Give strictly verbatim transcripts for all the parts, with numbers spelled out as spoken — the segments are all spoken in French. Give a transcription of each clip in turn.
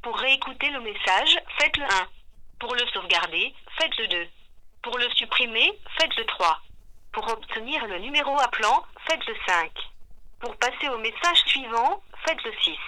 Pour réécouter le message, faites le un. Pour le sauvegarder, faites le deux. Pour le supprimer, faites le trois. Pour obtenir le numéro appelant, faites le cinq. Pour passer au message suivant, faites le six.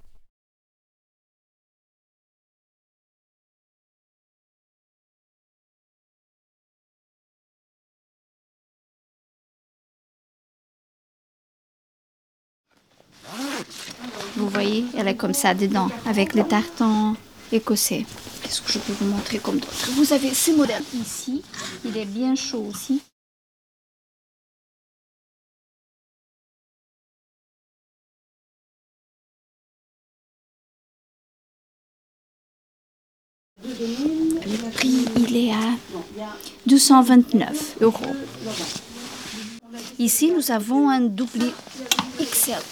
Vous voyez, elle est comme ça dedans, avec le tartan écossais. Qu'est-ce que je peux vous montrer comme d'autres? Vous avez ce modèle ici, il est bien chaud aussi. Le prix, il est à deux cent vingt-neuf euros. Ici, nous avons un double X L.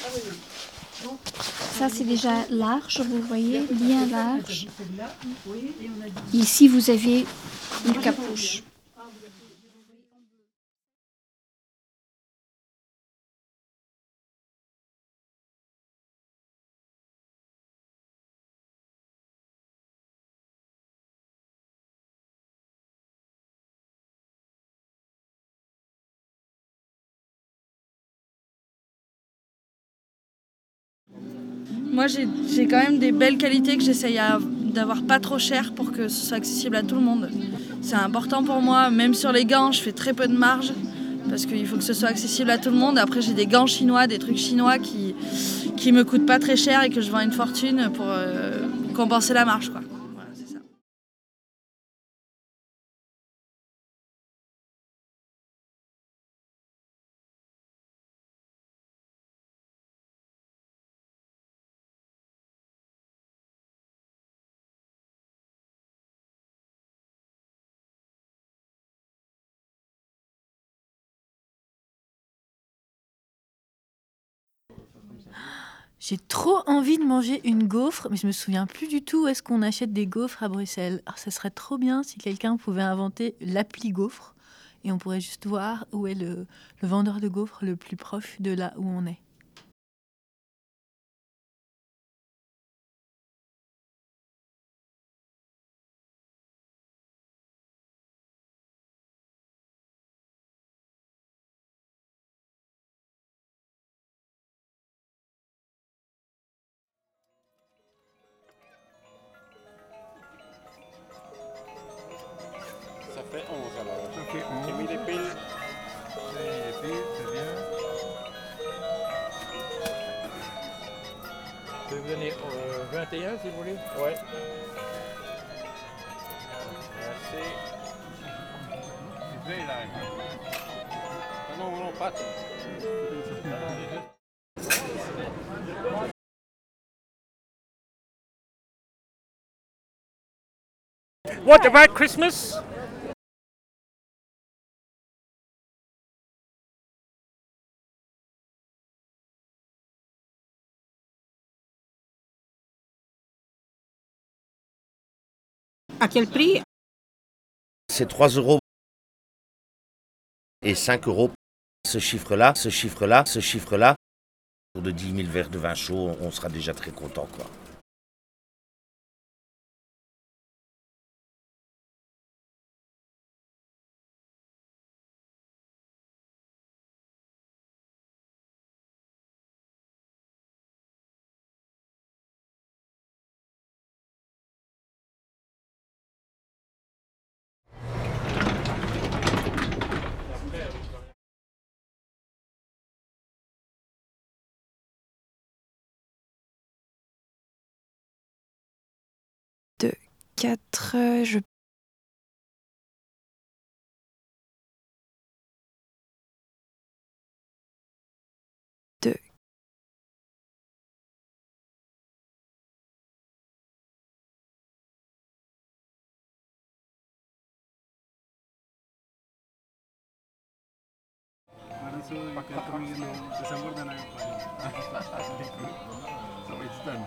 Ça, c'est déjà large, vous voyez, bien large. Ici, vous avez une capuche. Moi, j'ai, j'ai quand même des belles qualités que j'essaye à- d'avoir pas trop cher pour que ce soit accessible à tout le monde. C'est important pour moi, même sur les gants, je fais très peu de marge parce qu'il faut que ce soit accessible à tout le monde. Après, j'ai des gants chinois, des trucs chinois qui, qui me coûtent pas très cher et que je vends une fortune pour euh, compenser la marge, quoi. Voilà, c'est ça. J'ai trop envie de manger une gaufre, mais je me souviens plus du tout où est-ce qu'on achète des gaufres à Bruxelles. Alors, ça serait trop bien si quelqu'un pouvait inventer l'appli gaufre et on pourrait juste voir où est le, le vendeur de gaufres le plus proche de là où on est. Ça fait onze alors. Ça fait J'ai mis onze. les piles. Et puis, c'est bien. Je vais vous donner euh, vingt et un si vous voulez. Ouais. Merci. C'est vrai, là. Ah non, non, pas. What about Christmas? À quel prix? C'est trois euros et cinq euros. Ce chiffre-là, ce chiffre-là, ce chiffre-là, pour de dix mille verres de vin chaud, on sera déjà très content, quoi. De quatre, je de So you can come in December, then I will. So it's done.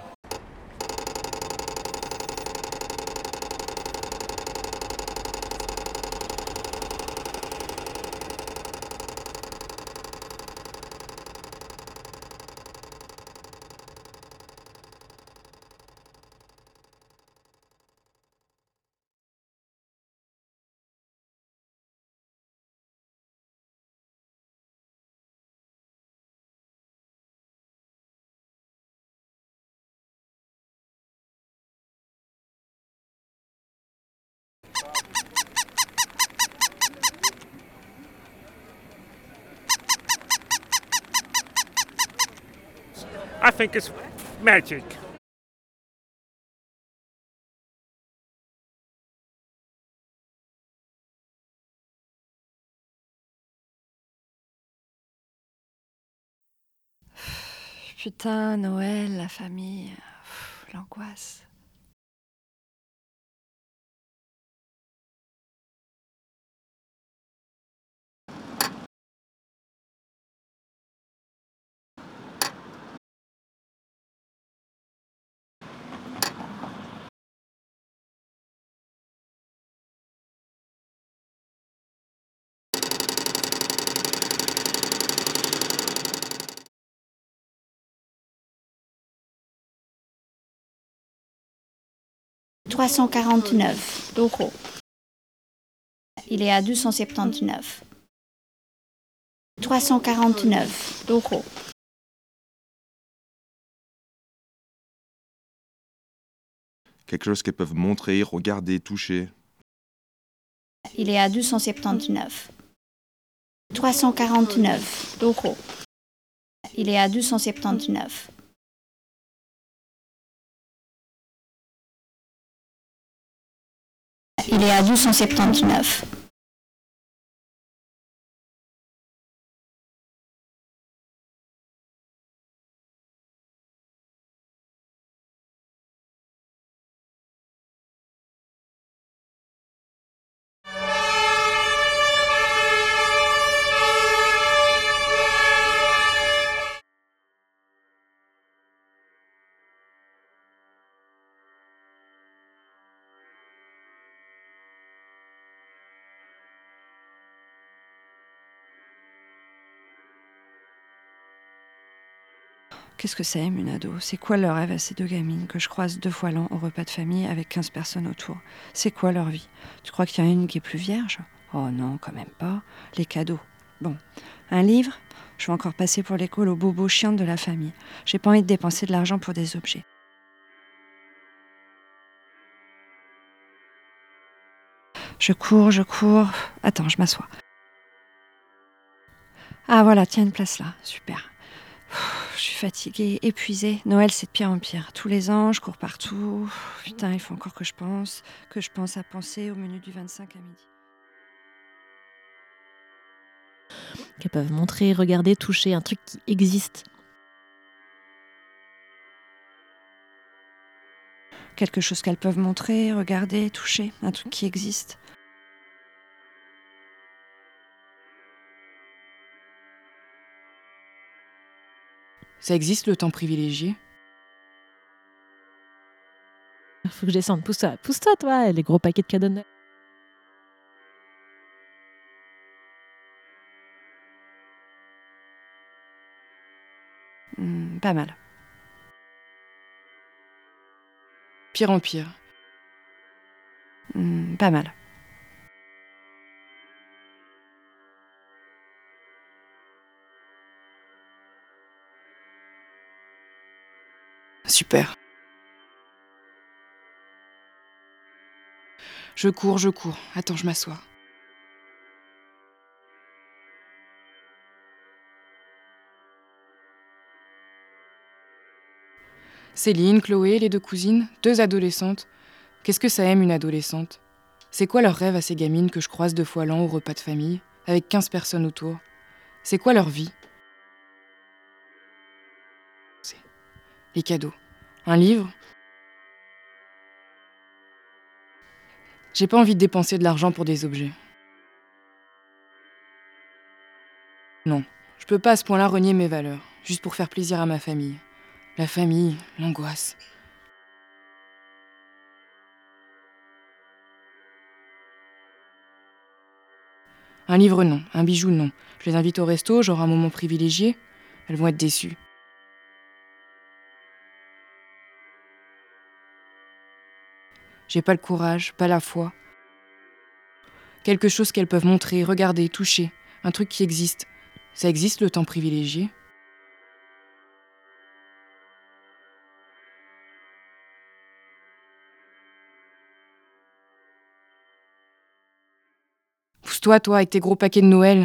I think it's magic. Putain, Noël, la famille, pff, l'angoisse. trois cent quarante-neuf euros. Il est à deux cent soixante-dix-neuf. trois cent quarante-neuf euros. Quelque chose qu'elles peuvent montrer, regarder, toucher. Il est à deux cent soixante-dix-neuf. trois cent quarante-neuf euros. Il est à deux cent soixante-dix-neuf. Il est à deux cent soixante-dix-neuf. Qu'est-ce que ça aime une ado? C'est quoi leur rêve à ces deux gamines que je croise deux fois l'an au repas de famille avec quinze personnes autour? C'est quoi leur vie? Tu crois qu'il y en a une qui est plus vierge? Oh non, quand même pas. Les cadeaux. Bon, un livre? Je vais encore passer pour l'école aux bobos chiantes de la famille. J'ai pas envie de dépenser de l'argent pour des objets. Je cours, je cours. Attends, je m'assois. Ah voilà, tiens une place là. Super. Je suis fatiguée, épuisée. Noël, c'est de pire en pire. Tous les ans, je cours partout. Putain, il faut encore que je pense, que je pense à penser au menu du vingt-cinq à midi. Qu'elles peuvent montrer, regarder, toucher, un truc qui existe. Quelque chose qu'elles peuvent montrer, regarder, toucher, un truc qui existe. Ça existe le temps privilégié? Faut que je descende. Pousse-toi, pousse-toi, toi, les gros paquets de cadeaux de Noël. Mmh, pas mal. Pire en pire. Mmh, pas mal. Super. Je cours, je cours. Attends, je m'assois. Céline, Chloé, les deux cousines, deux adolescentes. Qu'est-ce que ça aime une adolescente? C'est quoi leur rêve à ces gamines que je croise deux fois l'an au repas de famille, avec quinze personnes autour? C'est quoi leur vie? Les cadeaux. Un livre? J'ai pas envie de dépenser de l'argent pour des objets. Non, je peux pas à ce point-là renier mes valeurs, juste pour faire plaisir à ma famille. La famille, l'angoisse. Un livre, non. Un bijou, non. Je les invite au resto, genre un moment privilégié. Elles vont être déçues. J'ai pas le courage, pas la foi. Quelque chose qu'elles peuvent montrer, regarder, toucher. Un truc qui existe. Ça existe le temps privilégié? Pousse-toi, toi, avec tes gros paquets de Noël.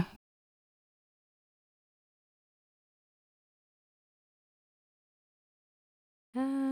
Ah.